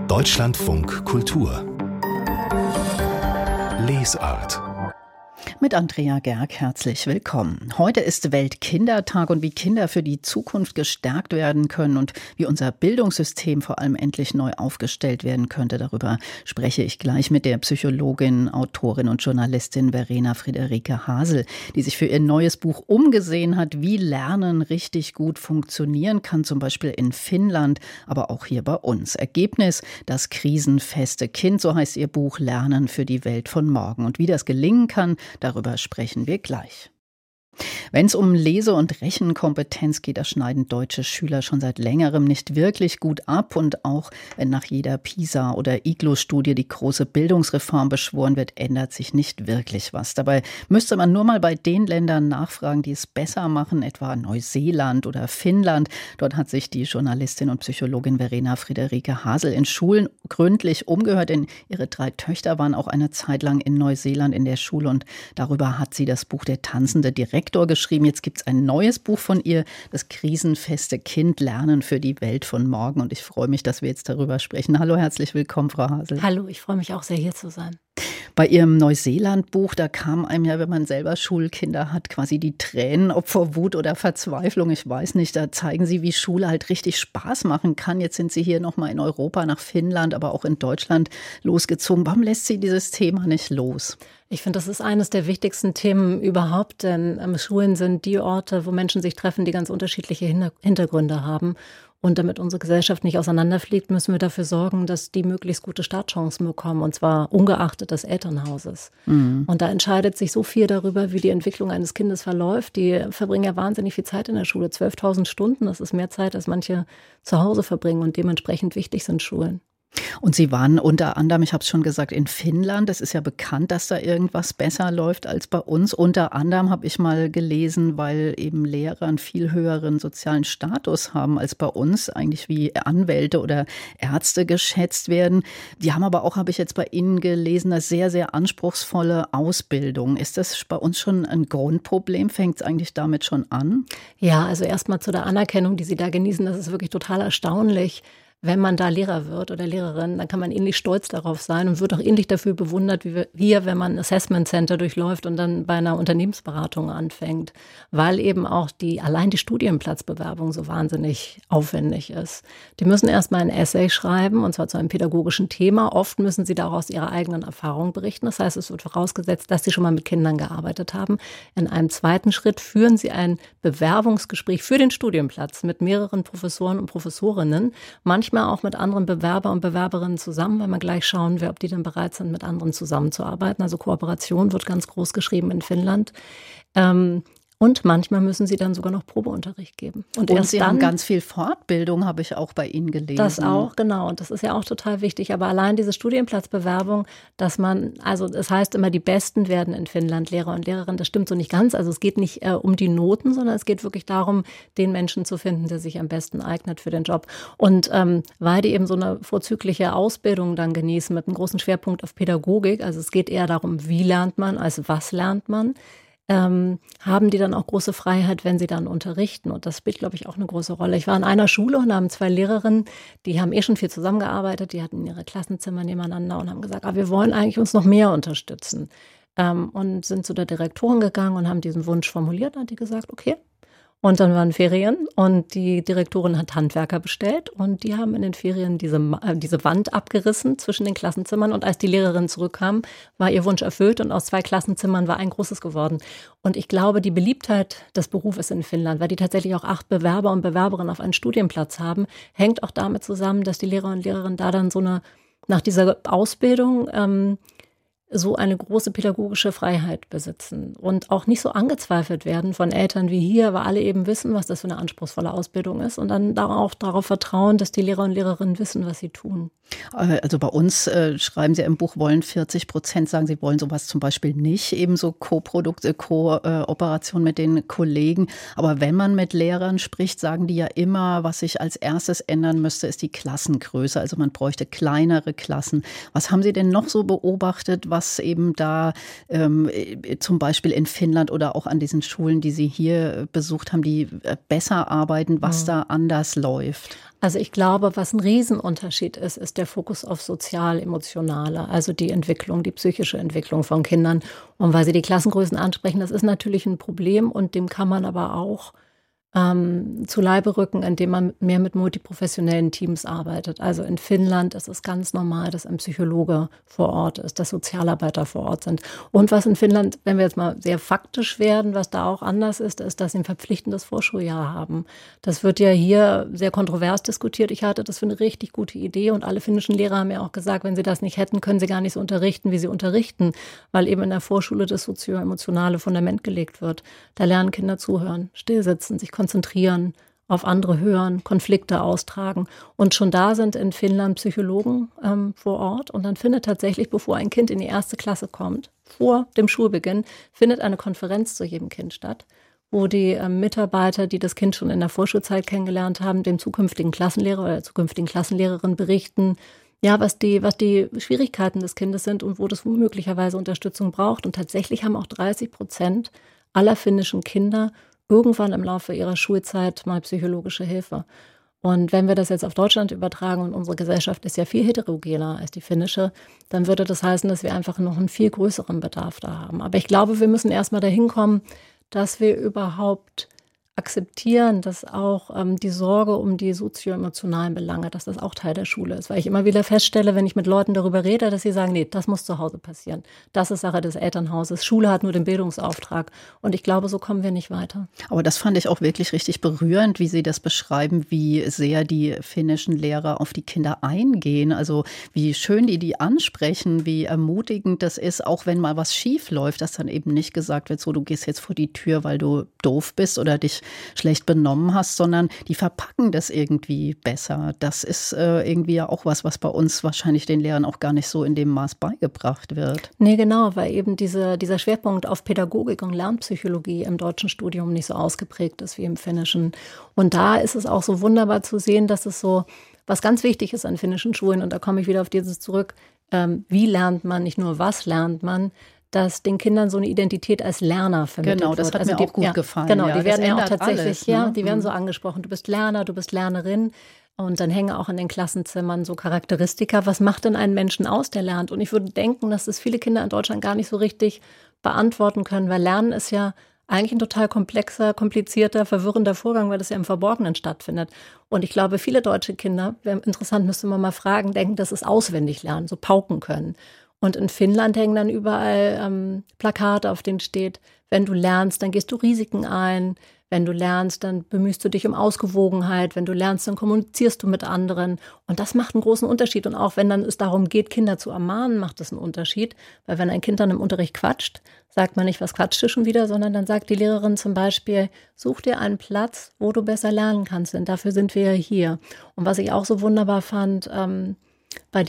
Deutschlandfunk Kultur Lesart mit Andrea Gerg, herzlich willkommen. Heute ist Weltkindertag und wie Kinder für die Zukunft gestärkt werden können und wie unser Bildungssystem vor allem endlich neu aufgestellt werden könnte. Darüber spreche ich gleich mit der Psychologin, Autorin und Journalistin Verena Friederike Hasel, die sich für ihr neues Buch umgesehen hat, wie Lernen richtig gut funktionieren kann, zum Beispiel in Finnland, aber auch hier bei uns. Ergebnis: Das krisenfeste Kind, so heißt ihr Buch, Lernen für die Welt von morgen. Und wie das gelingen kann, darüber sprechen wir gleich. Wenn es um Lese- und Rechenkompetenz geht, da schneiden deutsche Schüler schon seit längerem nicht wirklich gut ab. Und auch wenn nach jeder PISA- oder IGLO-Studie die große Bildungsreform beschworen wird, ändert sich nicht wirklich was. Dabei müsste man nur mal bei den Ländern nachfragen, die es besser machen, etwa Neuseeland oder Finnland. Dort hat sich die Journalistin und Psychologin Verena Friederike Hasel in Schulen gründlich umgehört, denn ihre 3 Töchter waren auch eine Zeit lang in Neuseeland in der Schule. Und darüber hat sie das Buch Der tanzende Direktor geschrieben. Jetzt gibt es ein neues Buch von ihr, das krisenfeste Kind, Lernen für die Welt von morgen. Und ich freue mich, dass wir jetzt darüber sprechen. Hallo, herzlich willkommen, Frau Hasel. Hallo, ich freue mich auch sehr, hier zu sein. Bei Ihrem Neuseeland-Buch, da kam einem ja, wenn man selber Schulkinder hat, quasi die Tränen, ob vor Wut oder Verzweiflung, ich weiß nicht. Da zeigen Sie, wie Schule halt richtig Spaß machen kann. Jetzt sind Sie hier nochmal in Europa, nach Finnland, aber auch in Deutschland losgezogen. Warum lässt Sie dieses Thema nicht los? Ich finde, das ist eines der wichtigsten Themen überhaupt, denn Schulen sind die Orte, wo Menschen sich treffen, die ganz unterschiedliche Hintergründe haben. Und damit unsere Gesellschaft nicht auseinanderfliegt, müssen wir dafür sorgen, dass die möglichst gute Startchancen bekommen, und zwar ungeachtet des Elternhauses. Mhm. Und da entscheidet sich so viel darüber, wie die Entwicklung eines Kindes verläuft. Die verbringen ja wahnsinnig viel Zeit in der Schule, 12.000 Stunden, das ist mehr Zeit, als manche zu Hause verbringen, und dementsprechend wichtig sind Schulen. Und Sie waren unter anderem, ich habe es schon gesagt, in Finnland. Es ist ja bekannt, dass da irgendwas besser läuft als bei uns. Unter anderem habe ich mal gelesen, weil eben Lehrer einen viel höheren sozialen Status haben als bei uns, eigentlich wie Anwälte oder Ärzte geschätzt werden. Die haben aber auch, habe ich jetzt bei Ihnen gelesen, eine sehr, sehr anspruchsvolle Ausbildung. Ist das bei uns schon ein Grundproblem? Fängt es eigentlich damit schon an? Ja, also erstmal zu der Anerkennung, die Sie da genießen. Das ist wirklich total erstaunlich. Wenn man da Lehrer wird oder Lehrerin, dann kann man ähnlich stolz darauf sein und wird auch ähnlich dafür bewundert, wie wir, wenn man ein Assessment Center durchläuft und dann bei einer Unternehmensberatung anfängt, weil eben auch allein die Studienplatzbewerbung so wahnsinnig aufwendig ist. Die müssen erstmal ein Essay schreiben, und zwar zu einem pädagogischen Thema. Oft müssen sie daraus ihre eigenen Erfahrungen berichten. Das heißt, es wird vorausgesetzt, dass sie schon mal mit Kindern gearbeitet haben. In einem zweiten Schritt führen sie ein Bewerbungsgespräch für den Studienplatz mit mehreren Professoren und Professorinnen, manchmal auch mit anderen Bewerber und Bewerberinnen zusammen, weil man gleich schauen will, ob die dann bereit sind, mit anderen zusammenzuarbeiten. Also Kooperation wird ganz groß geschrieben in Finnland. Und manchmal müssen sie dann sogar noch Probeunterricht geben. Und Sie haben ganz viel Fortbildung, habe ich auch bei Ihnen gelesen. Das auch, genau. Und das ist ja auch total wichtig. Aber allein diese Studienplatzbewerbung, das heißt immer, die Besten werden in Finnland Lehrer und Lehrerinnen. Das stimmt so nicht ganz. Also es geht nicht um die Noten, sondern es geht wirklich darum, den Menschen zu finden, der sich am besten eignet für den Job. Und weil die eben so eine vorzügliche Ausbildung dann genießen mit einem großen Schwerpunkt auf Pädagogik, also es geht eher darum, wie lernt man, als was lernt man, haben die dann auch große Freiheit, wenn sie dann unterrichten. Und das spielt, glaube ich, auch eine große Rolle. Ich war in einer Schule und haben 2 Lehrerinnen, die haben schon viel zusammengearbeitet, die hatten ihre Klassenzimmer nebeneinander und haben gesagt, wir wollen eigentlich uns noch mehr unterstützen. Und sind zu der Direktorin gegangen und haben diesen Wunsch formuliert und hat die gesagt, okay. Und dann waren Ferien und die Direktorin hat Handwerker bestellt und die haben in den Ferien diese Wand abgerissen zwischen den Klassenzimmern, und als die Lehrerin zurückkam, war ihr Wunsch erfüllt und aus 2 Klassenzimmern war ein großes geworden. Und ich glaube, die Beliebtheit des Berufes in Finnland, weil die tatsächlich auch 8 Bewerber und Bewerberinnen auf einen Studienplatz haben, hängt auch damit zusammen, dass die Lehrer und Lehrerinnen da dann nach dieser Ausbildung so eine große pädagogische Freiheit besitzen und auch nicht so angezweifelt werden von Eltern wie hier, weil alle eben wissen, was das für eine anspruchsvolle Ausbildung ist, und dann auch darauf vertrauen, dass die Lehrer und Lehrerinnen wissen, was sie tun. Also bei uns schreiben Sie im Buch, wollen 40% sagen, sie wollen sowas zum Beispiel nicht, ebenso Kooperation mit den Kollegen. Aber wenn man mit Lehrern spricht, sagen die ja immer, was sich als erstes ändern müsste, ist die Klassengröße. Also man bräuchte kleinere Klassen. Was haben Sie denn noch so beobachtet, was eben da zum Beispiel in Finnland oder auch an diesen Schulen, die Sie hier besucht haben, die besser arbeiten, was da anders läuft? Also ich glaube, was ein Riesenunterschied ist, ist der Fokus auf sozial-emotionale, also die Entwicklung, die psychische Entwicklung von Kindern. Und weil Sie die Klassengrößen ansprechen, das ist natürlich ein Problem und dem kann man aber auch zu Leibe rücken, indem man mehr mit multiprofessionellen Teams arbeitet. Also in Finnland ist es ganz normal, dass ein Psychologe vor Ort ist, dass Sozialarbeiter vor Ort sind. Und was in Finnland, wenn wir jetzt mal sehr faktisch werden, was da auch anders ist, ist, dass sie ein verpflichtendes Vorschuljahr haben. Das wird ja hier sehr kontrovers diskutiert. Ich halte das für eine richtig gute Idee und alle finnischen Lehrer haben ja auch gesagt, wenn sie das nicht hätten, können sie gar nicht so unterrichten, wie sie unterrichten, weil eben in der Vorschule das sozio-emotionale Fundament gelegt wird. Da lernen Kinder zuhören, stillsitzen, sich konzentrieren, auf andere hören, Konflikte austragen. Und schon da sind in Finnland Psychologen vor Ort. Und dann findet tatsächlich, bevor ein Kind in die 1. Klasse kommt, vor dem Schulbeginn, findet eine Konferenz zu jedem Kind statt, wo die Mitarbeiter, die das Kind schon in der Vorschulzeit kennengelernt haben, dem zukünftigen Klassenlehrer oder der zukünftigen Klassenlehrerin berichten, ja, was die Schwierigkeiten des Kindes sind und wo das möglicherweise Unterstützung braucht. Und tatsächlich haben auch 30% aller finnischen Kinder irgendwann im Laufe ihrer Schulzeit mal psychologische Hilfe. Und wenn wir das jetzt auf Deutschland übertragen und unsere Gesellschaft ist ja viel heterogener als die finnische, dann würde das heißen, dass wir einfach noch einen viel größeren Bedarf da haben. Aber ich glaube, wir müssen erstmal dahin kommen, dass wir überhaupt akzeptieren, dass auch die Sorge um die sozio-emotionalen Belange, dass das auch Teil der Schule ist. Weil ich immer wieder feststelle, wenn ich mit Leuten darüber rede, dass sie sagen, nee, das muss zu Hause passieren. Das ist Sache des Elternhauses. Schule hat nur den Bildungsauftrag. Und ich glaube, so kommen wir nicht weiter. Aber das fand ich auch wirklich richtig berührend, wie Sie das beschreiben, wie sehr die finnischen Lehrer auf die Kinder eingehen. Also wie schön die ansprechen, wie ermutigend das ist, auch wenn mal was schief läuft, dass dann eben nicht gesagt wird, so du gehst jetzt vor die Tür, weil du doof bist oder dich schlecht benommen hast, sondern die verpacken das irgendwie besser. Das ist irgendwie ja auch was bei uns wahrscheinlich den Lehrern auch gar nicht so in dem Maß beigebracht wird. Nee, genau, weil eben dieser Schwerpunkt auf Pädagogik und Lernpsychologie im deutschen Studium nicht so ausgeprägt ist wie im finnischen. Und da ist es auch so wunderbar zu sehen, dass es so, was ganz wichtig ist an finnischen Schulen, und da komme ich wieder auf dieses zurück, wie lernt man, nicht nur was lernt man, dass den Kindern so eine Identität als Lerner vermittelt wird. Genau, das hat mir auch gut gefallen. Genau, ja, die werden ja auch alles, tatsächlich, ne? die werden so angesprochen. Du bist Lerner, du bist Lernerin. Und dann hängen auch in den Klassenzimmern so Charakteristika. Was macht denn einen Menschen aus, der lernt? Und ich würde denken, dass das viele Kinder in Deutschland gar nicht so richtig beantworten können, weil Lernen ist ja eigentlich ein total komplexer, komplizierter, verwirrender Vorgang, weil das ja im Verborgenen stattfindet. Und ich glaube, viele deutsche Kinder, wäre interessant, müsste man mal fragen, denken, dass es auswendig lernen, so pauken können. Und in Finnland hängen dann überall Plakate, auf denen steht, wenn du lernst, dann gehst du Risiken ein. Wenn du lernst, dann bemühst du dich um Ausgewogenheit. Wenn du lernst, dann kommunizierst du mit anderen. Und das macht einen großen Unterschied. Und auch wenn dann es darum geht, Kinder zu ermahnen, macht das einen Unterschied. Weil wenn ein Kind dann im Unterricht quatscht, sagt man nicht, was quatscht du schon wieder, sondern dann sagt die Lehrerin zum Beispiel, such dir einen Platz, wo du besser lernen kannst, denn dafür sind wir ja hier. Und was ich auch so wunderbar fand, bei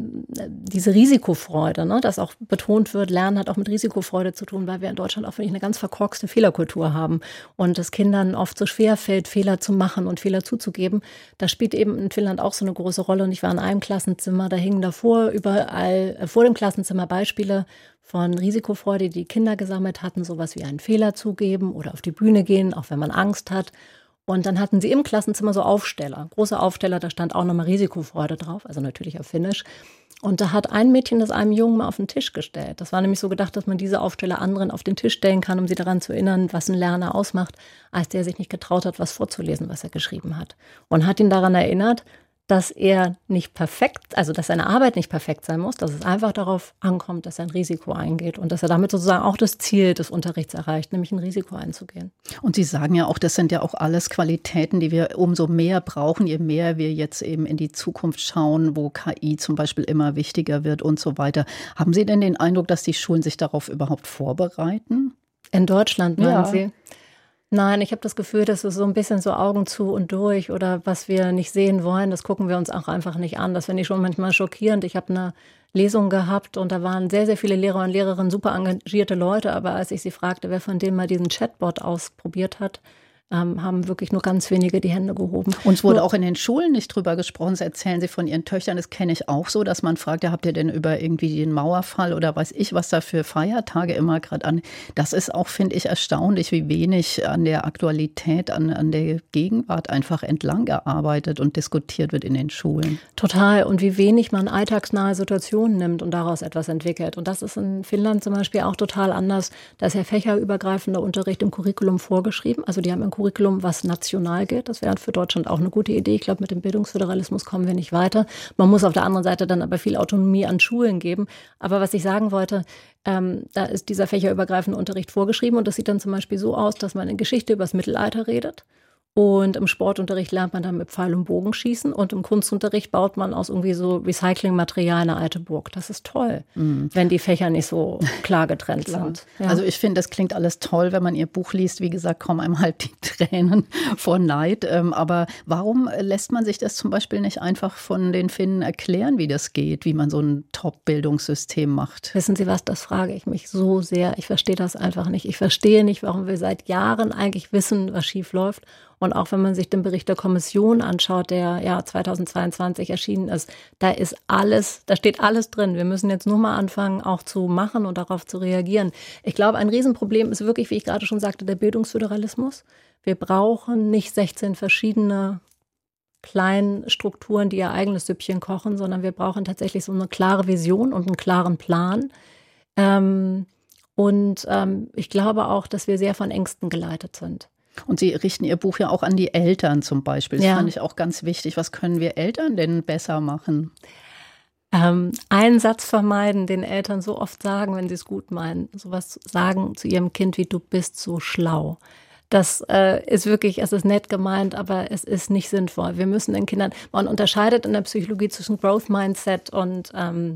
diese Risikofreude, ne, dass auch betont wird, Lernen hat auch mit Risikofreude zu tun, weil wir in Deutschland auch, finde ich, eine ganz verkorkste Fehlerkultur haben und es Kindern oft so schwer fällt, Fehler zu machen und Fehler zuzugeben. Das spielt eben in Finnland auch so eine große Rolle und ich war in einem Klassenzimmer, da hingen davor überall vor dem Klassenzimmer Beispiele von Risikofreude, die Kinder gesammelt hatten, sowas wie einen Fehler zugeben oder auf die Bühne gehen, auch wenn man Angst hat. Und dann hatten sie im Klassenzimmer so Aufsteller, große Aufsteller, da stand auch nochmal Risikofreude drauf, also natürlich auf Finnisch. Und da hat ein Mädchen das einem Jungen mal auf den Tisch gestellt. Das war nämlich so gedacht, dass man diese Aufsteller anderen auf den Tisch stellen kann, um sie daran zu erinnern, was ein Lerner ausmacht, als der sich nicht getraut hat, was vorzulesen, was er geschrieben hat. Und hat ihn daran erinnert, dass er nicht perfekt, also dass seine Arbeit nicht perfekt sein muss, dass es einfach darauf ankommt, dass er ein Risiko eingeht und dass er damit sozusagen auch das Ziel des Unterrichts erreicht, nämlich ein Risiko einzugehen. Und Sie sagen ja auch, das sind ja auch alles Qualitäten, die wir umso mehr brauchen, je mehr wir jetzt eben in die Zukunft schauen, wo KI zum Beispiel immer wichtiger wird und so weiter. Haben Sie denn den Eindruck, dass die Schulen sich darauf überhaupt vorbereiten? In Deutschland, meinen Ja. Sie? Nein, ich habe das Gefühl, dass es so ein bisschen so Augen zu und durch oder was wir nicht sehen wollen, das gucken wir uns auch einfach nicht an. Das finde ich schon manchmal schockierend. Ich habe eine Lesung gehabt und da waren sehr, sehr viele Lehrer und Lehrerinnen, super engagierte Leute. Aber als ich sie fragte, wer von denen mal diesen Chatbot ausprobiert hat, haben wirklich nur ganz wenige die Hände gehoben. Uns wurde auch in den Schulen nicht drüber gesprochen. Das erzählen Sie von Ihren Töchtern. Das kenne ich auch so, dass man fragt, ja, habt ihr denn über irgendwie den Mauerfall oder weiß ich, was da für Feiertage immer gerade an. Das ist auch, finde ich, erstaunlich, wie wenig an der Aktualität, an der Gegenwart einfach entlang gearbeitet und diskutiert wird in den Schulen. Total. Und wie wenig man alltagsnahe Situationen nimmt und daraus etwas entwickelt. Und das ist in Finnland zum Beispiel auch total anders. Da ist ja fächerübergreifender Unterricht im Curriculum vorgeschrieben. Also die haben ein Curriculum, was national gilt. Das wäre für Deutschland auch eine gute Idee. Ich glaube, mit dem Bildungsföderalismus kommen wir nicht weiter. Man muss auf der anderen Seite dann aber viel Autonomie an Schulen geben. Aber was ich sagen wollte, da ist dieser fächerübergreifende Unterricht vorgeschrieben. Und das sieht dann zum Beispiel so aus, dass man in Geschichte über das Mittelalter redet. Und im Sportunterricht lernt man dann mit Pfeil und Bogen schießen und im Kunstunterricht baut man aus irgendwie so Recyclingmaterial eine alte Burg. Das ist toll, wenn die Fächer nicht so klar getrennt sind. Ja. Also ich finde, das klingt alles toll, wenn man Ihr Buch liest. Wie gesagt, kommen einem halt die Tränen vor Neid. Aber warum lässt man sich das zum Beispiel nicht einfach von den Finnen erklären, wie das geht, wie man so ein Top-Bildungssystem macht? Wissen Sie was, das frage ich mich so sehr. Ich verstehe das einfach nicht. Ich verstehe nicht, warum wir seit Jahren eigentlich wissen, was schief läuft. Und auch wenn man sich den Bericht der Kommission anschaut, der ja 2022 erschienen ist, da steht alles drin. Wir müssen jetzt nur mal anfangen, auch zu machen und darauf zu reagieren. Ich glaube, ein Riesenproblem ist wirklich, wie ich gerade schon sagte, der Bildungsföderalismus. Wir brauchen nicht 16 verschiedene kleinen Strukturen, die ihr eigenes Süppchen kochen, sondern wir brauchen tatsächlich so eine klare Vision und einen klaren Plan. Ich glaube auch, dass wir sehr von Ängsten geleitet sind. Und Sie richten Ihr Buch ja auch an die Eltern zum Beispiel. Das fand ich auch ganz wichtig. Was können wir Eltern denn besser machen? Einen Satz vermeiden, den Eltern so oft sagen, wenn sie es gut meinen. Sowas sagen zu ihrem Kind wie, du bist so schlau. Das ist wirklich, es ist nett gemeint, aber es ist nicht sinnvoll. Wir müssen den Kindern, man unterscheidet in der Psychologie zwischen Growth Mindset und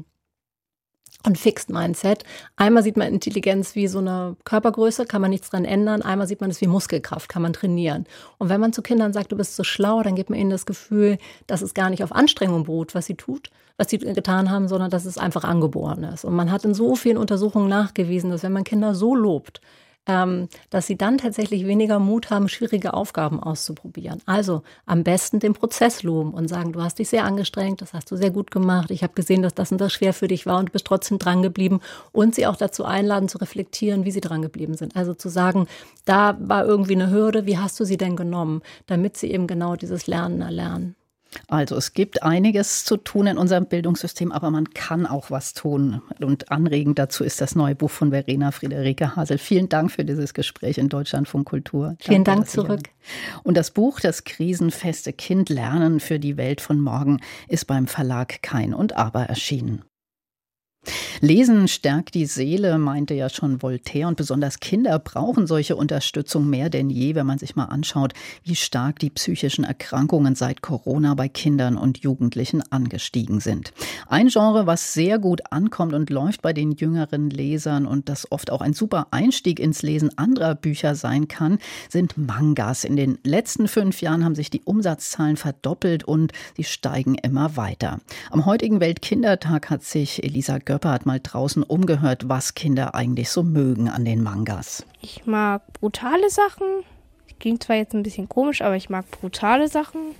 Fixed Mindset. Einmal sieht man Intelligenz wie so eine Körpergröße, kann man nichts dran ändern. Einmal sieht man es wie Muskelkraft, kann man trainieren. Und wenn man zu Kindern sagt, du bist so schlau, dann gibt man ihnen das Gefühl, dass es gar nicht auf Anstrengung beruht, was sie getan haben, sondern dass es einfach angeboren ist. Und man hat in so vielen Untersuchungen nachgewiesen, dass wenn man Kinder so lobt, dass sie dann tatsächlich weniger Mut haben, schwierige Aufgaben auszuprobieren. Also am besten den Prozess loben und sagen, du hast dich sehr angestrengt, das hast du sehr gut gemacht, ich habe gesehen, dass das und das schwer für dich war und du bist trotzdem dran geblieben und sie auch dazu einladen, zu reflektieren, wie sie dran geblieben sind. Also zu sagen, da war irgendwie eine Hürde, wie hast du sie denn genommen, damit sie eben genau dieses Lernen erlernen. Also es gibt einiges zu tun in unserem Bildungssystem, aber man kann auch was tun. Und anregend dazu ist das neue Buch von Verena Friederike Hasel. Vielen Dank für dieses Gespräch in Deutschlandfunk Kultur. Vielen Dank zurück. Und das Buch Das krisenfeste Kind Lernen für die Welt von morgen ist beim Verlag Kein und Aber erschienen. Lesen stärkt die Seele, meinte ja schon Voltaire. Und besonders Kinder brauchen solche Unterstützung mehr denn je, wenn man sich mal anschaut, wie stark die psychischen Erkrankungen seit Corona bei Kindern und Jugendlichen angestiegen sind. Ein Genre, was sehr gut ankommt und läuft bei den jüngeren Lesern und das oft auch ein super Einstieg ins Lesen anderer Bücher sein kann, sind Mangas. In den letzten 5 Jahren haben sich die Umsatzzahlen verdoppelt und sie steigen immer weiter. Am heutigen Weltkindertag hat sich Elisa Göppert mal draußen umgehört, was Kinder eigentlich so mögen an den Mangas. Ich mag brutale Sachen. Klingt zwar jetzt ein bisschen komisch, aber ich mag brutale Sachen.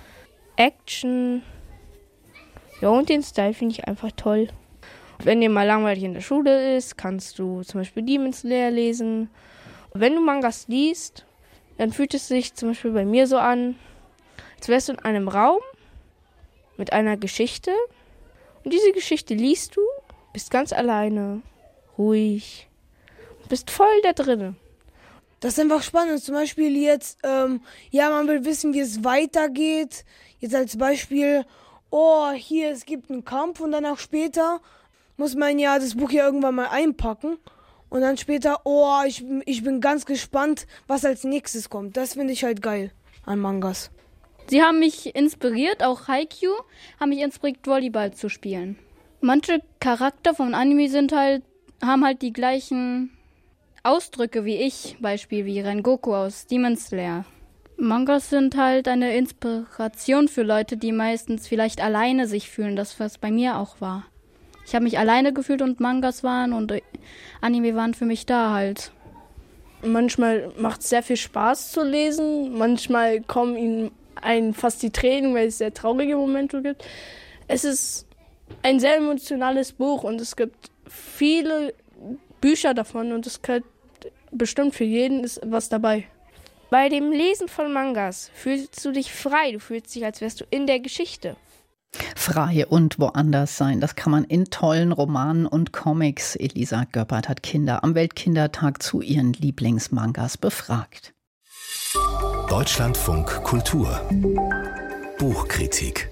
Action. Ja, und den Style finde ich einfach toll. Wenn dir mal langweilig in der Schule ist, kannst du zum Beispiel Demon Slayer lesen. Und wenn du Mangas liest, dann fühlt es sich zum Beispiel bei mir so an, als wärst du in einem Raum mit einer Geschichte. Und diese Geschichte liest du, bist ganz alleine, ruhig, bist voll da drin. Das ist einfach spannend. Zum Beispiel jetzt, man will wissen, wie es weitergeht. Jetzt als Beispiel, hier, es gibt einen Kampf und dann auch später muss man ja das Buch ja irgendwann mal einpacken. Und dann später, ich bin ganz gespannt, was als nächstes kommt. Das finde ich halt geil an Mangas. Sie haben mich inspiriert, auch Haikyuu, haben mich inspiriert, Volleyball zu spielen. Manche Charakter von Anime haben halt die gleichen Ausdrücke wie ich, Beispiel wie Rengoku aus Demon Slayer. Mangas sind halt eine Inspiration für Leute, die meistens vielleicht alleine sich fühlen, das was bei mir auch war. Ich habe mich alleine gefühlt und Mangas waren und Anime waren für mich da halt. Manchmal macht es sehr viel Spaß zu lesen, manchmal kommen ihnen fast die Tränen, weil es sehr traurige Momente gibt. Es ist ein sehr emotionales Buch und es gibt viele Bücher davon und es gehört bestimmt für jeden ist was dabei. Bei dem Lesen von Mangas fühlst du dich frei, du fühlst dich, als wärst du in der Geschichte. Frei und woanders sein, das kann man in tollen Romanen und Comics. Elisa Göppert hat Kinder am Weltkindertag zu ihren Lieblingsmangas befragt. Deutschlandfunk Kultur Buchkritik.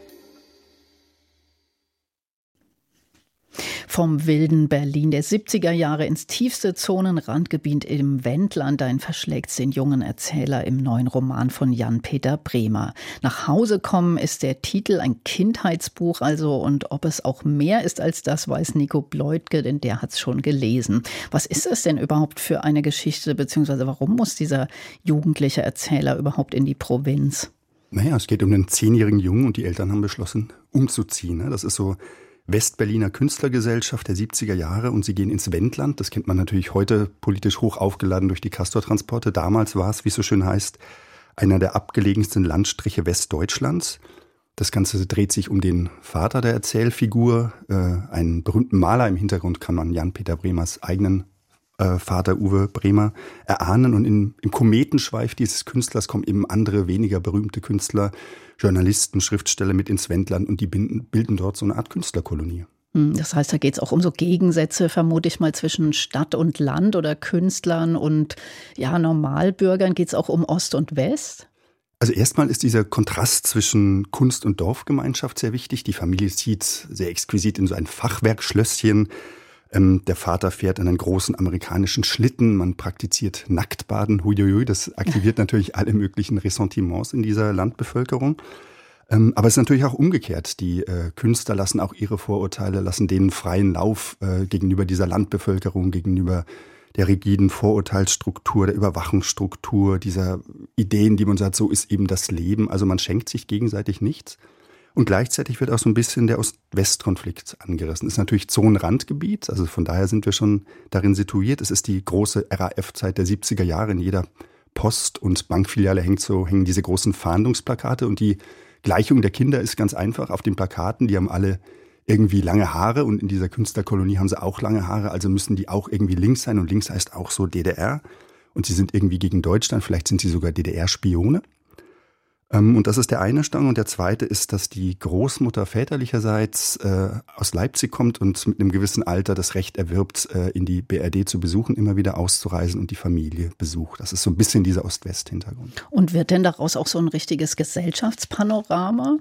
Vom wilden Berlin der 70er Jahre ins tiefste Zonenrandgebiet im Wendland, dahin verschlägt's den jungen Erzähler im neuen Roman von Jan-Peter Bremer. Nach Hause kommen ist der Titel, ein Kindheitsbuch also, und ob es auch mehr ist als das, weiß Nico Bleutke, denn der hat's schon gelesen. Was ist es denn überhaupt für eine Geschichte, beziehungsweise warum muss dieser jugendliche Erzähler überhaupt in die Provinz? Naja, es geht um einen 10-jährigen Jungen und die Eltern haben beschlossen, umzuziehen. Das ist so Westberliner Künstlergesellschaft der 70er Jahre und sie gehen ins Wendland. Das kennt man natürlich heute politisch hoch aufgeladen durch die Castortransporte. Damals war es, wie es so schön heißt, einer der abgelegensten Landstriche Westdeutschlands. Das Ganze dreht sich um den Vater der Erzählfigur. Einen berühmten Maler im Hintergrund kann man Jan-Peter Bremers eigenen Vater Uwe Bremer erahnen. Und im Kometenschweif dieses Künstlers kommen eben andere, weniger berühmte Künstler, Journalisten, Schriftsteller mit ins Wendland und die bilden dort so eine Art Künstlerkolonie. Das heißt, da geht es auch um so Gegensätze, vermute ich mal, zwischen Stadt und Land oder Künstlern und Normalbürgern. Geht es auch um Ost und West? Also erstmal ist dieser Kontrast zwischen Kunst- und Dorfgemeinschaft sehr wichtig. Die Familie zieht sehr exquisit in so ein Fachwerkschlösschen. Der Vater fährt einen großen amerikanischen Schlitten, man praktiziert Nacktbaden, huiuiui, das aktiviert natürlich alle möglichen Ressentiments in dieser Landbevölkerung. Aber es ist natürlich auch umgekehrt, die Künstler lassen auch ihre Vorurteile, lassen denen freien Lauf gegenüber dieser Landbevölkerung, gegenüber der rigiden Vorurteilsstruktur, der Überwachungsstruktur, dieser Ideen, die man sagt, so ist eben das Leben. Also man schenkt sich gegenseitig nichts. Und gleichzeitig wird auch so ein bisschen der Ost-West-Konflikt angerissen. Ist natürlich Zonenrandgebiet, also von daher sind wir schon darin situiert. Es ist die große RAF-Zeit der 70er Jahre. In jeder Post- und Bankfiliale hängen diese großen Fahndungsplakate. Und die Gleichung der Kinder ist ganz einfach. Auf den Plakaten, die haben alle irgendwie lange Haare und in dieser Künstlerkolonie haben sie auch lange Haare. Also müssen die auch irgendwie links sein und links heißt auch so DDR. Und sie sind irgendwie gegen Deutschland, vielleicht sind sie sogar DDR-Spione. Und das ist der eine Strang. Und der zweite ist, dass die Großmutter väterlicherseits aus Leipzig kommt und mit einem gewissen Alter das Recht erwirbt, in die BRD zu besuchen, immer wieder auszureisen und die Familie besucht. Das ist so ein bisschen dieser Ost-West-Hintergrund. Und wird denn daraus auch so ein richtiges Gesellschaftspanorama?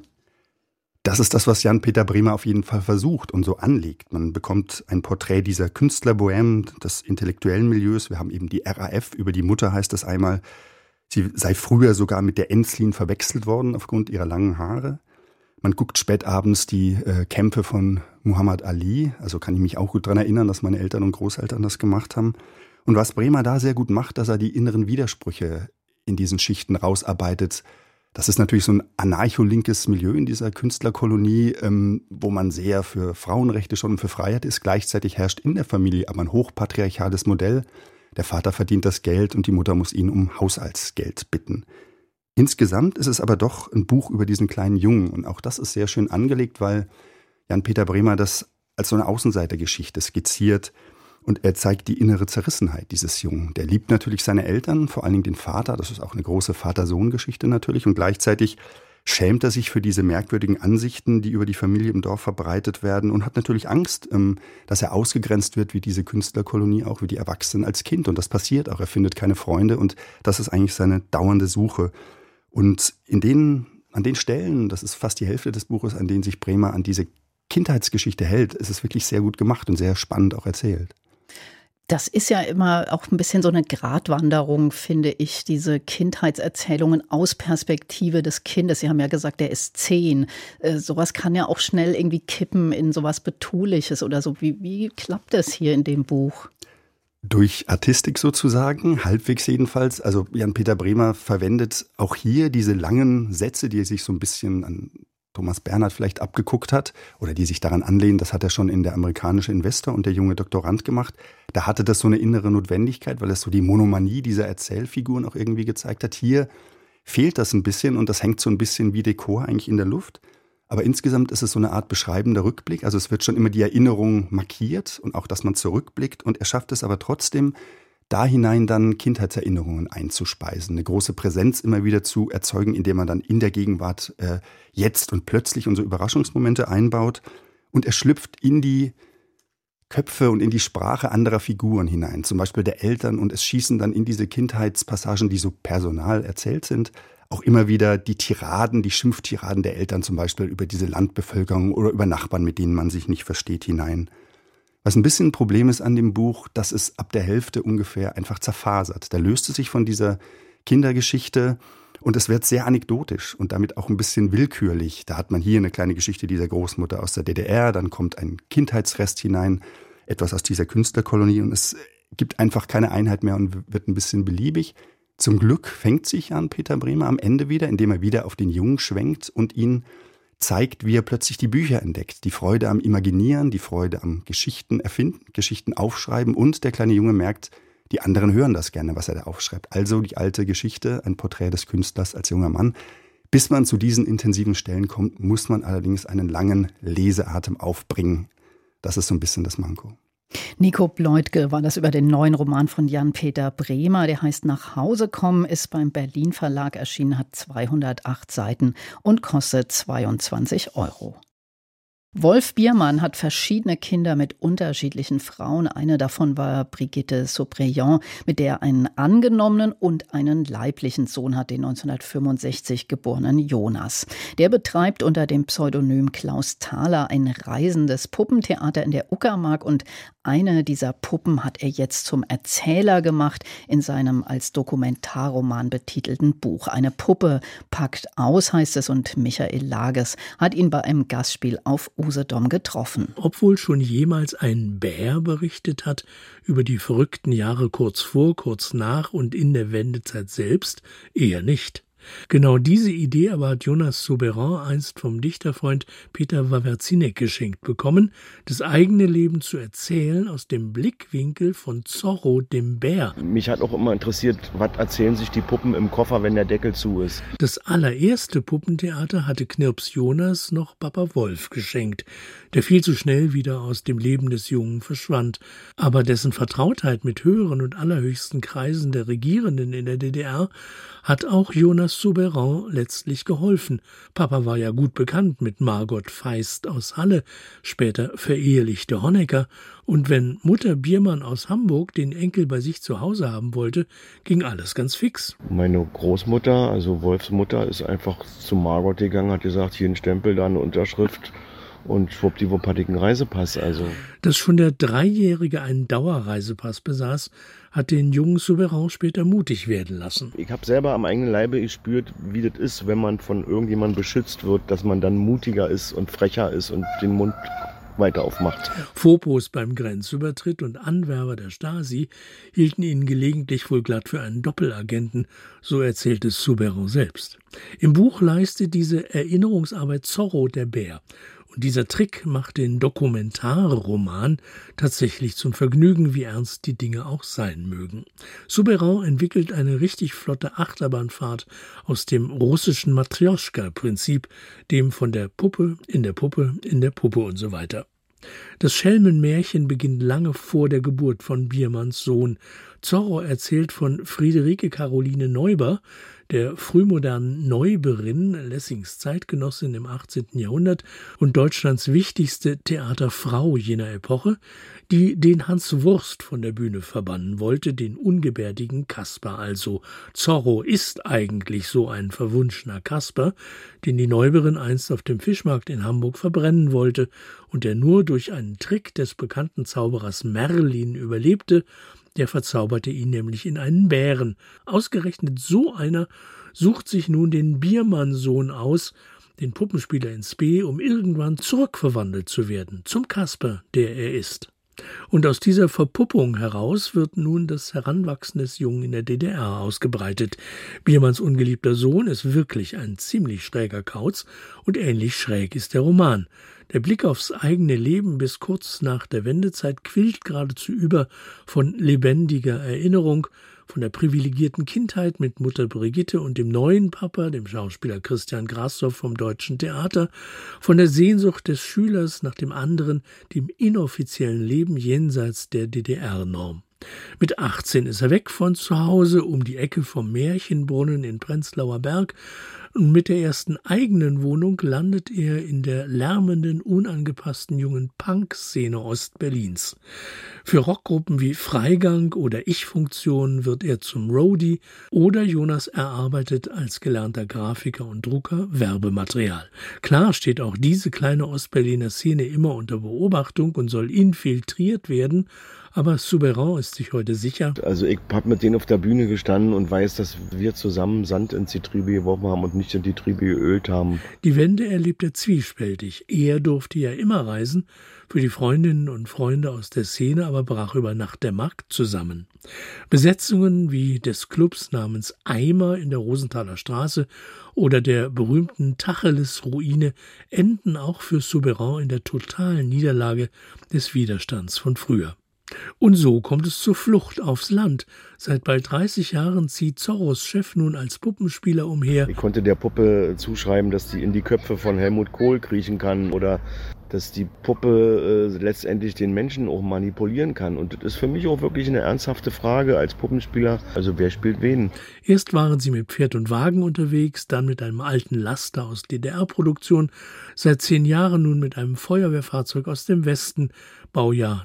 Das ist das, was Jan-Peter Bremer auf jeden Fall versucht und so anlegt. Man bekommt ein Porträt dieser Künstlerbohème, des intellektuellen Milieus. Wir haben eben die RAF, über die Mutter heißt es einmal, sie sei früher sogar mit der Enzlin verwechselt worden aufgrund ihrer langen Haare. Man guckt spätabends die Kämpfe von Muhammad Ali. Also kann ich mich auch gut daran erinnern, dass meine Eltern und Großeltern das gemacht haben. Und was Bremer da sehr gut macht, dass er die inneren Widersprüche in diesen Schichten rausarbeitet. Das ist natürlich so ein anarcho-linkes Milieu in dieser Künstlerkolonie, wo man sehr für Frauenrechte schon und für Freiheit ist. Gleichzeitig herrscht in der Familie aber ein hochpatriarchales Modell. Der Vater verdient das Geld und die Mutter muss ihn um Haushaltsgeld bitten. Insgesamt ist es aber doch ein Buch über diesen kleinen Jungen. Und auch das ist sehr schön angelegt, weil Jan-Peter Bremer das als so eine Außenseitergeschichte skizziert. Und er zeigt die innere Zerrissenheit dieses Jungen. Der liebt natürlich seine Eltern, vor allen Dingen den Vater. Das ist auch eine große Vater-Sohn-Geschichte natürlich. Und gleichzeitig schämt er sich für diese merkwürdigen Ansichten, die über die Familie im Dorf verbreitet werden und hat natürlich Angst, dass er ausgegrenzt wird wie diese Künstlerkolonie, auch wie die Erwachsenen als Kind. Und das passiert auch. Er findet keine Freunde und das ist eigentlich seine dauernde Suche. Und an den Stellen, das ist fast die Hälfte des Buches, an denen sich Bremer an diese Kindheitsgeschichte hält, ist es wirklich sehr gut gemacht und sehr spannend auch erzählt. Das ist ja immer auch ein bisschen so eine Gratwanderung, finde ich, diese Kindheitserzählungen aus Perspektive des Kindes. Sie haben ja gesagt, der ist 10. Sowas kann ja auch schnell irgendwie kippen in sowas Betuliches oder so. Wie klappt das hier in dem Buch? Durch Artistik sozusagen, halbwegs jedenfalls. Also Jan-Peter Bremer verwendet auch hier diese langen Sätze, die sich so ein bisschen an Thomas Bernhard vielleicht abgeguckt hat oder die sich daran anlehnen, das hat er schon in Der amerikanische Investor und Der junge Doktorand gemacht. Da hatte das so eine innere Notwendigkeit, weil es so die Monomanie dieser Erzählfiguren auch irgendwie gezeigt hat. Hier fehlt das ein bisschen und das hängt so ein bisschen wie Dekor eigentlich in der Luft. Aber insgesamt ist es so eine Art beschreibender Rückblick. Also es wird schon immer die Erinnerung markiert und auch, dass man zurückblickt. Und er schafft es aber trotzdem, da hinein dann Kindheitserinnerungen einzuspeisen, eine große Präsenz immer wieder zu erzeugen, indem man dann in der Gegenwart jetzt und plötzlich unsere Überraschungsmomente einbaut. Und er schlüpft in die Köpfe und in die Sprache anderer Figuren hinein, zum Beispiel der Eltern. Und es schießen dann in diese Kindheitspassagen, die so personal erzählt sind, auch immer wieder die Tiraden, die Schimpftiraden der Eltern zum Beispiel über diese Landbevölkerung oder über Nachbarn, mit denen man sich nicht versteht, hinein. Was ein bisschen ein Problem ist an dem Buch, dass es ab der Hälfte ungefähr einfach zerfasert. Da löst es sich von dieser Kindergeschichte und es wird sehr anekdotisch und damit auch ein bisschen willkürlich. Da hat man hier eine kleine Geschichte dieser Großmutter aus der DDR, dann kommt ein Kindheitsrest hinein, etwas aus dieser Künstlerkolonie und es gibt einfach keine Einheit mehr und wird ein bisschen beliebig. Zum Glück fängt sich Jan-Peter Bremer am Ende wieder, indem er wieder auf den Jungen schwenkt und ihn zeigt, wie er plötzlich die Bücher entdeckt. Die Freude am Imaginieren, die Freude am Geschichten erfinden, Geschichten aufschreiben und der kleine Junge merkt, die anderen hören das gerne, was er da aufschreibt. Also die alte Geschichte, ein Porträt des Künstlers als junger Mann. Bis man zu diesen intensiven Stellen kommt, muss man allerdings einen langen Leseatem aufbringen. Das ist so ein bisschen das Manko. Nico Bleutke war das über den neuen Roman von Jan-Peter Bremer. Der heißt Nach Hause kommen, ist beim Berlin Verlag erschienen, hat 208 Seiten und kostet 22 €. Wolf Biermann hat verschiedene Kinder mit unterschiedlichen Frauen. Eine davon war Brigitte Saubriand, mit der er einen angenommenen und einen leiblichen Sohn hat, den 1965 geborenen Jonas. Der betreibt unter dem Pseudonym Klaus Thaler ein reisendes Puppentheater in der Uckermark und eine dieser Puppen hat er jetzt zum Erzähler gemacht in seinem als Dokumentarroman betitelten Buch. Eine Puppe packt aus, heißt es, und Michael Lages hat ihn bei einem Gastspiel auf Usedom getroffen. Obwohl schon jemals ein Bär berichtet hat über die verrückten Jahre kurz vor, kurz nach und in der Wendezeit selbst, eher nicht. Genau diese Idee aber hat Jonas Saubriand einst vom Dichterfreund Peter Wawrzynek geschenkt bekommen, das eigene Leben zu erzählen aus dem Blickwinkel von Zorro, dem Bär. Mich hat auch immer interessiert, was erzählen sich die Puppen im Koffer, wenn der Deckel zu ist. Das allererste Puppentheater hatte Knirps Jonas noch Papa Wolf geschenkt, der viel zu schnell wieder aus dem Leben des Jungen verschwand. Aber dessen Vertrautheit mit höheren und allerhöchsten Kreisen der Regierenden in der DDR hat auch Jonas Saubriand letztlich geholfen. Papa war ja gut bekannt mit Margot Feist aus Halle, später verehelichte Honecker. Und wenn Mutter Biermann aus Hamburg den Enkel bei sich zu Hause haben wollte, ging alles ganz fix. Meine Großmutter, also Wolfs Mutter, ist einfach zu Margot gegangen, hat gesagt, hier ein Stempel, da eine Unterschrift. Und schwuppdiwupp hatte ich einen Reisepass. Also. Dass schon der Dreijährige einen Dauerreisepass besaß, hat den jungen Saubriand später mutig werden lassen. Ich habe selber am eigenen Leibe gespürt, wie das ist, wenn man von irgendjemandem beschützt wird, dass man dann mutiger ist und frecher ist und den Mund weiter aufmacht. Fopos beim Grenzübertritt und Anwerber der Stasi hielten ihn gelegentlich wohl glatt für einen Doppelagenten, so erzählte Saubriand selbst. Im Buch leistet diese Erinnerungsarbeit Zorro, der Bär. Und dieser Trick macht den Dokumentarroman tatsächlich zum Vergnügen, wie ernst die Dinge auch sein mögen. Saubriand entwickelt eine richtig flotte Achterbahnfahrt aus dem russischen Matrjoschka-Prinzip, dem von der Puppe in der Puppe in der Puppe und so weiter. Das Schelmenmärchen beginnt lange vor der Geburt von Biermanns Sohn. Zorro erzählt von Friederike Caroline Neuber, der frühmodernen Neuberin, Lessings Zeitgenossin im 18. Jahrhundert und Deutschlands wichtigste Theaterfrau jener Epoche, die den Hans Wurst von der Bühne verbannen wollte, den ungebärdigen Kasper also. Zorro ist eigentlich so ein verwunschener Kasper, den die Neuberin einst auf dem Fischmarkt in Hamburg verbrennen wollte und der nur durch einen Trick des bekannten Zauberers Merlin überlebte. Der verzauberte ihn nämlich in einen Bären. Ausgerechnet so einer sucht sich nun den Biermann-Sohn aus, den Puppenspieler ins B, um irgendwann zurückverwandelt zu werden zum Kasper, der er ist. Und aus dieser Verpuppung heraus wird nun das Heranwachsen des Jungen in der DDR ausgebreitet. Biermanns ungeliebter Sohn ist wirklich ein ziemlich schräger Kauz und ähnlich schräg ist der Roman. Der Blick aufs eigene Leben bis kurz nach der Wendezeit quillt geradezu über von lebendiger Erinnerung, von der privilegierten Kindheit mit Mutter Brigitte und dem neuen Papa, dem Schauspieler Christian Grassoff vom Deutschen Theater, von der Sehnsucht des Schülers nach dem anderen, dem inoffiziellen Leben jenseits der DDR-Norm. Mit 18 ist er weg von zu Hause, um die Ecke vom Märchenbrunnen in Prenzlauer Berg, und mit der ersten eigenen Wohnung landet er in der lärmenden, unangepassten jungen Punk-Szene Ostberlins. Für Rockgruppen wie Freigang oder Ich-Funktion wird er zum Roadie oder Jonas erarbeitet als gelernter Grafiker und Drucker Werbematerial. Klar steht auch diese kleine Ostberliner Szene immer unter Beobachtung und soll infiltriert werden, aber Soubeyrand ist sich heute sicher. Also ich habe mit denen auf der Bühne gestanden und weiß, dass wir zusammen Sand ins Getriebe geworfen haben und nicht in die Triebe geölt haben. Die Wende erlebt er zwiespältig. Er durfte ja immer reisen, für die Freundinnen und Freunde aus der Szene aber brach über Nacht der Markt zusammen. Besetzungen wie des Clubs namens Eimer in der Rosenthaler Straße oder der berühmten Tacheles-Ruine enden auch für Soubeyrand in der totalen Niederlage des Widerstands von früher. Und so kommt es zur Flucht aufs Land. Seit bald 30 Jahren zieht Zorros Chef nun als Puppenspieler umher. Ich konnte der Puppe zuschreiben, dass sie in die Köpfe von Helmut Kohl kriechen kann oder dass die Puppe letztendlich den Menschen auch manipulieren kann. Und das ist für mich auch wirklich eine ernsthafte Frage als Puppenspieler. Also wer spielt wen? Erst waren sie mit Pferd und Wagen unterwegs, dann mit einem alten Laster aus DDR-Produktion, seit 10 Jahren nun mit einem Feuerwehrfahrzeug aus dem Westen, Baujahr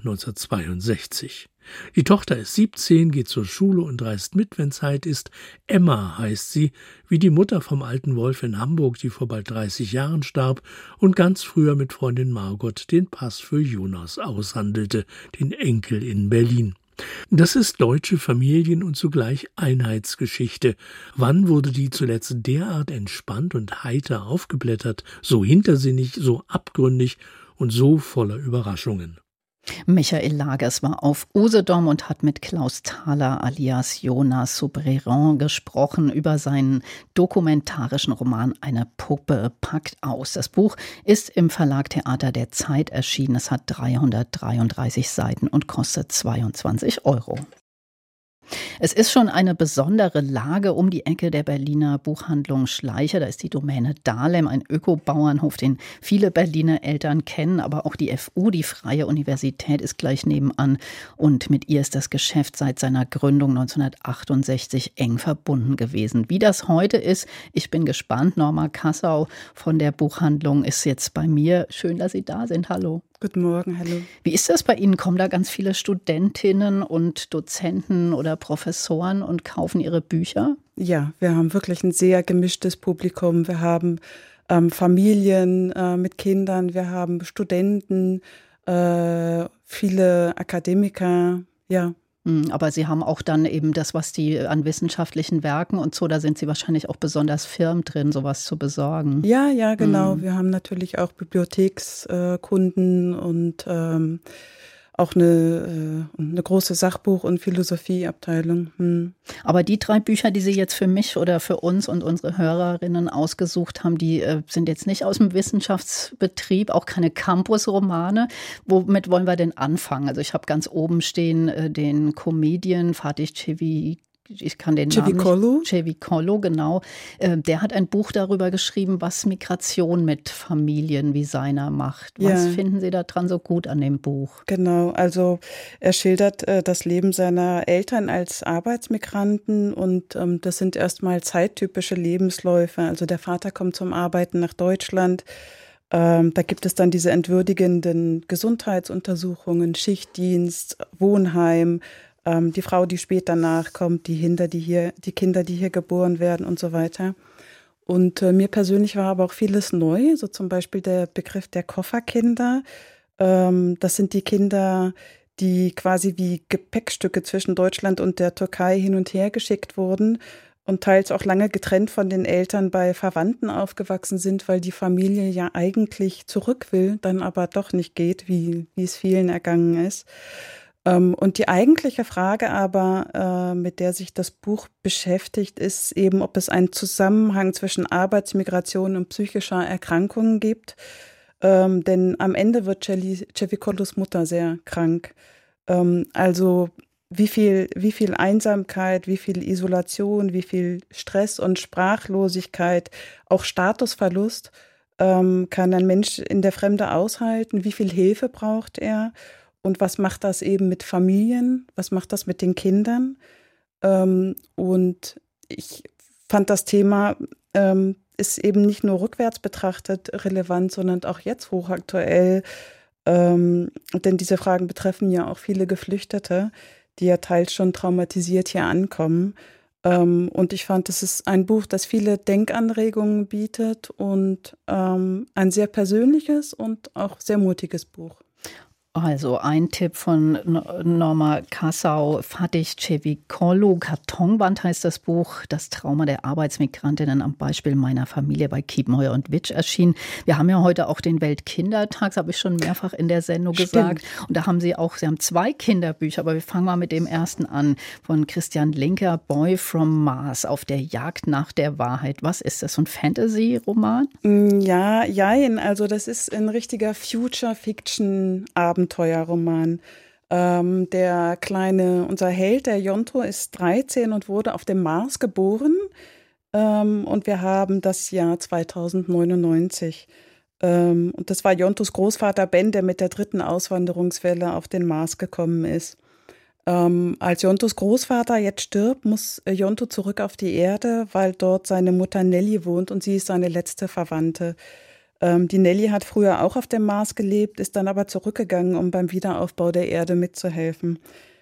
1962. Die Tochter ist 17, geht zur Schule und reist mit, wenn Zeit ist. Emma heißt sie, wie die Mutter vom alten Wolf in Hamburg, die vor bald 30 Jahren starb und ganz früher mit Freundin Margot den Pass für Jonas aushandelte, den Enkel in Berlin. Das ist deutsche Familien- und zugleich Einheitsgeschichte. Wann wurde die zuletzt derart entspannt und heiter aufgeblättert, so hintersinnig, so abgründig und so voller Überraschungen? Michael Lagers war auf Usedom und hat mit Klaus Thaler alias Jonas Soubeyrand gesprochen über seinen dokumentarischen Roman Eine Puppe packt aus. Das Buch ist im Verlag Theater der Zeit erschienen. Es hat 333 Seiten und kostet 22 €. Es ist schon eine besondere Lage um die Ecke der Berliner Buchhandlung Schleicher. Da ist die Domäne Dahlem, ein Öko-Bauernhof, den viele Berliner Eltern kennen. Aber auch die FU, die Freie Universität, ist gleich nebenan. Und mit ihr ist das Geschäft seit seiner Gründung 1968 eng verbunden gewesen. Wie das heute ist, ich bin gespannt. Norma Kassau von der Buchhandlung ist jetzt bei mir. Schön, dass Sie da sind. Hallo. Guten Morgen, hallo. Wie ist das bei Ihnen? Kommen da ganz viele Studentinnen und Dozenten oder Professoren und kaufen Ihre Bücher? Ja, wir haben wirklich ein sehr gemischtes Publikum. Wir haben Familien mit Kindern, wir haben Studenten, viele Akademiker, ja. Aber Sie haben auch dann eben das, was die an wissenschaftlichen Werken und so, da sind Sie wahrscheinlich auch besonders firm drin, sowas zu besorgen. Ja, genau. Wir haben natürlich auch Bibliothekskunden und auch eine große Sachbuch- und Philosophieabteilung. Aber die 3 Bücher, die Sie jetzt für mich oder für uns und unsere Hörerinnen ausgesucht haben, die sind jetzt nicht aus dem Wissenschaftsbetrieb, auch keine Campus-Romane. Womit wollen wir denn anfangen? Also ich habe ganz oben stehen den Comedian Fatih Cevicolo, genau. Der hat ein Buch darüber geschrieben, was Migration mit Familien wie seiner macht. Was finden Sie daran so gut an dem Buch? Genau, also er schildert das Leben seiner Eltern als Arbeitsmigranten und das sind erstmal zeittypische Lebensläufe. Also der Vater kommt zum Arbeiten nach Deutschland. Da gibt es dann diese entwürdigenden Gesundheitsuntersuchungen, Schichtdienst, Wohnheim, die Frau, die später nachkommt, die Kinder, die hier geboren werden und so weiter. Und mir persönlich war aber auch vieles neu, so zum Beispiel der Begriff der Kofferkinder. Das sind die Kinder, die quasi wie Gepäckstücke zwischen Deutschland und der Türkei hin und her geschickt wurden. und teils auch lange getrennt von den Eltern bei Verwandten aufgewachsen sind, weil die Familie ja eigentlich zurück will, dann aber doch nicht geht, wie es vielen ergangen ist. Und die eigentliche Frage aber, mit der sich das Buch beschäftigt, ist eben, ob es einen Zusammenhang zwischen Arbeitsmigration und psychischer Erkrankungen gibt. Denn am Ende wird Cevicolos Mutter sehr krank. Also wie viel Einsamkeit, wie viel Isolation, wie viel Stress und Sprachlosigkeit, auch Statusverlust kann ein Mensch in der Fremde aushalten, wie viel Hilfe braucht er und was macht das eben mit Familien, was macht das mit den Kindern. Und ich fand das Thema ist eben nicht nur rückwärts betrachtet relevant, sondern auch jetzt hochaktuell, denn diese Fragen betreffen ja auch viele Geflüchtete, die ja teils schon traumatisiert hier ankommen. Und ich fand, es ist ein Buch, das viele Denkanregungen bietet und ein sehr persönliches und auch sehr mutiges Buch. Also ein Tipp von Norma Kassau, Fatih Cevicolo, Kartonwand heißt das Buch, das Trauma der Arbeitsmigrantinnen am Beispiel meiner Familie bei Kiepenheuer und Witsch erschienen. Wir haben ja heute auch den Weltkindertag, das habe ich schon mehrfach in der Sendung gesagt. Und da haben Sie haben 2 Kinderbücher, aber wir fangen mal mit dem ersten an, von Christian Linker, Boy from Mars, auf der Jagd nach der Wahrheit. Was ist das, so ein Fantasy-Roman? Ja, also das ist ein richtiger Future-Fiction-Abenteuerroman. Unser Held, der Jonto, ist 13 und wurde auf dem Mars geboren. Und wir haben das Jahr 2099. Und das war Jontos Großvater Ben, der mit der 3. Auswanderungswelle auf den Mars gekommen ist. Als Jontos Großvater jetzt stirbt, muss Jonto zurück auf die Erde, weil dort seine Mutter Nelly wohnt und sie ist seine letzte Verwandte. Die Nelly hat früher auch auf dem Mars gelebt, ist dann aber zurückgegangen, um beim Wiederaufbau der Erde mitzuhelfen.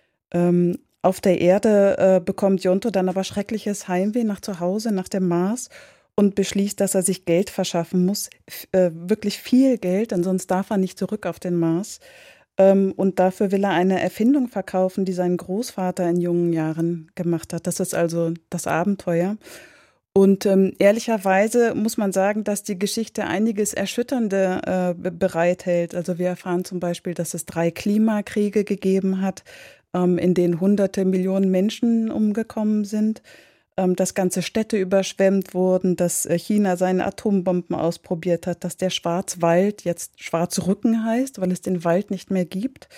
Auf der Erde bekommt Jonto dann aber schreckliches Heimweh nach zu Hause, nach dem Mars und beschließt, dass er sich Geld verschaffen muss, wirklich viel Geld, denn sonst darf er nicht zurück auf den Mars. Und dafür will er eine Erfindung verkaufen, die sein Großvater in jungen Jahren gemacht hat. Das ist also das Abenteuer. Und ehrlicherweise muss man sagen, dass die Geschichte einiges Erschütternde bereithält. Also wir erfahren zum Beispiel, dass es 3 Klimakriege gegeben hat, in denen hunderte Millionen Menschen umgekommen sind, dass ganze Städte überschwemmt wurden, dass China seine Atombomben ausprobiert hat, dass der Schwarzwald jetzt Schwarzrücken heißt, weil es den Wald nicht mehr gibt.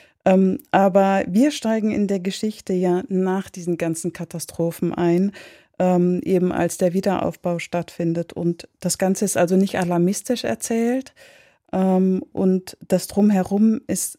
Aber wir steigen in der Geschichte ja nach diesen ganzen Katastrophen ein, eben als der Wiederaufbau stattfindet. Und das Ganze ist also nicht alarmistisch erzählt. Und das Drumherum ist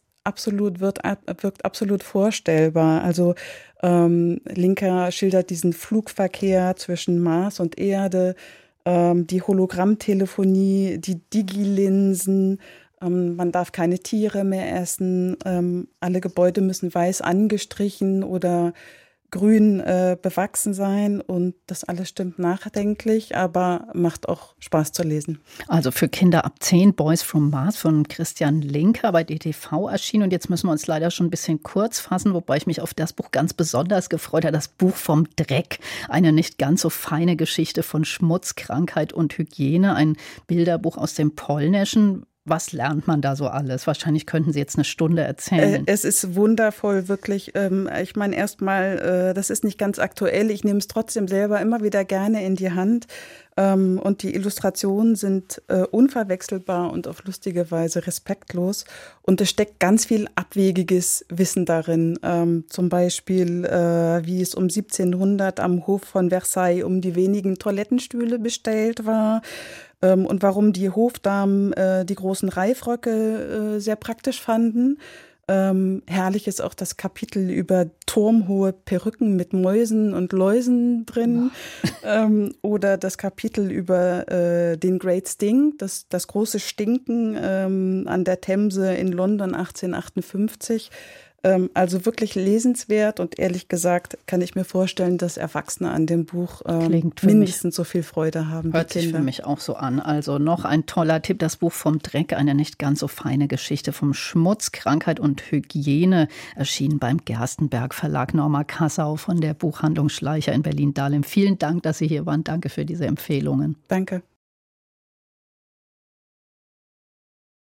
wirkt absolut vorstellbar. Also Linker schildert diesen Flugverkehr zwischen Mars und Erde, die Hologrammtelefonie, die Digilinsen. Man darf keine Tiere mehr essen. Alle Gebäude müssen weiß angestrichen oder grün bewachsen sein und das alles stimmt nachdenklich, aber macht auch Spaß zu lesen. Also für Kinder ab 10, Boys from Mars von Christian Linker bei DTV erschienen. Und jetzt müssen wir uns leider schon ein bisschen kurz fassen, wobei ich mich auf das Buch ganz besonders gefreut habe. Das Buch vom Dreck, eine nicht ganz so feine Geschichte von Schmutz, Krankheit und Hygiene. Ein Bilderbuch aus dem Polnischen. Was lernt man da so alles? Wahrscheinlich könnten Sie jetzt eine Stunde erzählen. Es ist wundervoll, wirklich. Ich meine, erstmal, das ist nicht ganz aktuell. Ich nehme es trotzdem selber immer wieder gerne in die Hand. Und die Illustrationen sind unverwechselbar und auf lustige Weise respektlos. Und es steckt ganz viel abwegiges Wissen darin. Zum Beispiel, wie es um 1700 am Hof von Versailles um die wenigen Toilettenstühle bestellt war. Und warum die Hofdamen die großen Reifröcke sehr praktisch fanden. Herrlich ist auch das Kapitel über turmhohe Perücken mit Mäusen und Läusen drin. Oder das Kapitel über den Great Stink, das große Stinken an der Themse in London 1858. Also wirklich lesenswert und ehrlich gesagt kann ich mir vorstellen, dass Erwachsene an dem Buch mindestens so viel Freude haben wie Kinder. Hört sich für mich auch so an. Also noch ein toller Tipp, das Buch Vom Dreck, eine nicht ganz so feine Geschichte vom Schmutz, Krankheit und Hygiene, erschienen beim Gerstenberg Verlag. Norma Kassau von der Buchhandlung Schleicher in Berlin-Dahlem. Vielen Dank, dass Sie hier waren. Danke für diese Empfehlungen. Danke.